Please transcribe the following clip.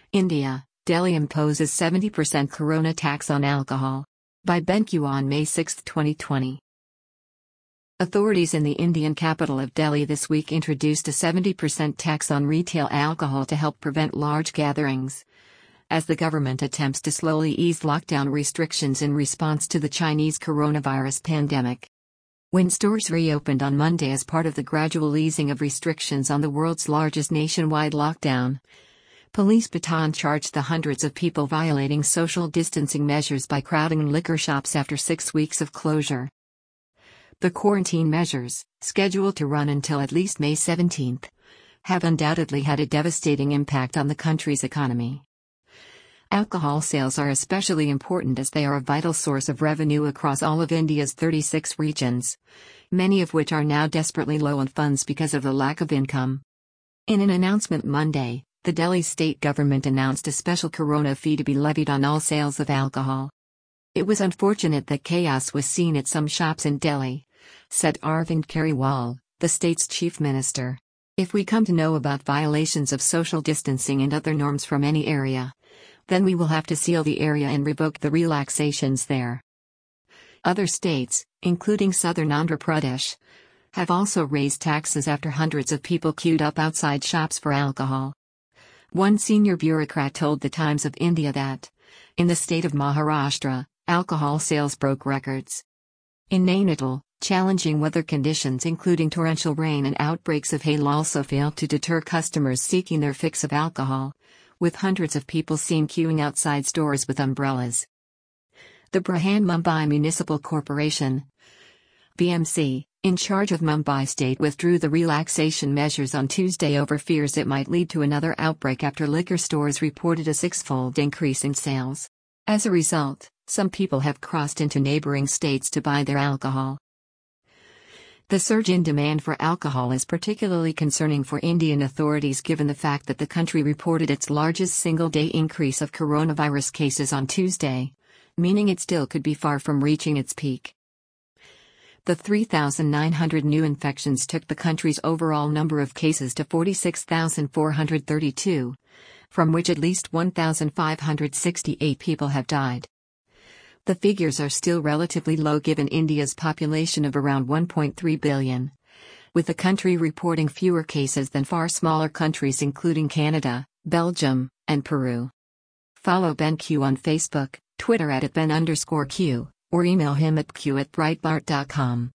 India, Delhi imposes 70% corona tax on alcohol. By BenQ on May 6, 2020. Authorities in the Indian capital of Delhi this week introduced a 70% tax on retail alcohol to help prevent large gatherings, as the government attempts to slowly ease lockdown restrictions in response to the Chinese coronavirus pandemic. When stores reopened on Monday as part of the gradual easing of restrictions on the world's largest nationwide lockdown, police baton charged the hundreds of people violating social distancing measures by crowding liquor shops after 6 weeks of closure. The quarantine measures, scheduled to run until at least May 17, have undoubtedly had a devastating impact on the country's economy. Alcohol sales are especially important as they are a vital source of revenue across all of India's 36 regions, many of which are now desperately low on funds because of the lack of income. In an announcement Monday, the Delhi state government announced a special corona fee to be levied on all sales of alcohol. It was unfortunate that chaos was seen at some shops in Delhi, said Arvind Kejriwal, the state's chief minister. If we come to know about violations of social distancing and other norms from any area, then we will have to seal the area and revoke the relaxations there. Other states, including southern Andhra Pradesh, have also raised taxes after hundreds of people queued up outside shops for alcohol. One senior bureaucrat told the Times of India that, in the state of Maharashtra, alcohol sales broke records. In Nainital, challenging weather conditions including torrential rain and outbreaks of hail also failed to deter customers seeking their fix of alcohol, with hundreds of people seen queuing outside stores with umbrellas. The Brihan Mumbai Municipal Corporation, BMC, in charge of Mumbai State withdrew the relaxation measures on Tuesday over fears it might lead to another outbreak after liquor stores reported a six-fold increase in sales. As a result, some people have crossed into neighboring states to buy their alcohol. The surge in demand for alcohol is particularly concerning for Indian authorities given the fact that the country reported its largest single-day increase of coronavirus cases on Tuesday, meaning it still could be far from reaching its peak. The 3,900 new infections took the country's overall number of cases to 46,432, from which at least 1,568 people have died. The figures are still relatively low given India's population of around 1.3 billion, with the country reporting fewer cases than far smaller countries including Canada, Belgium, and Peru. Follow BenQ on Facebook, Twitter @Ben_Q, or email him at q@breitbart.com.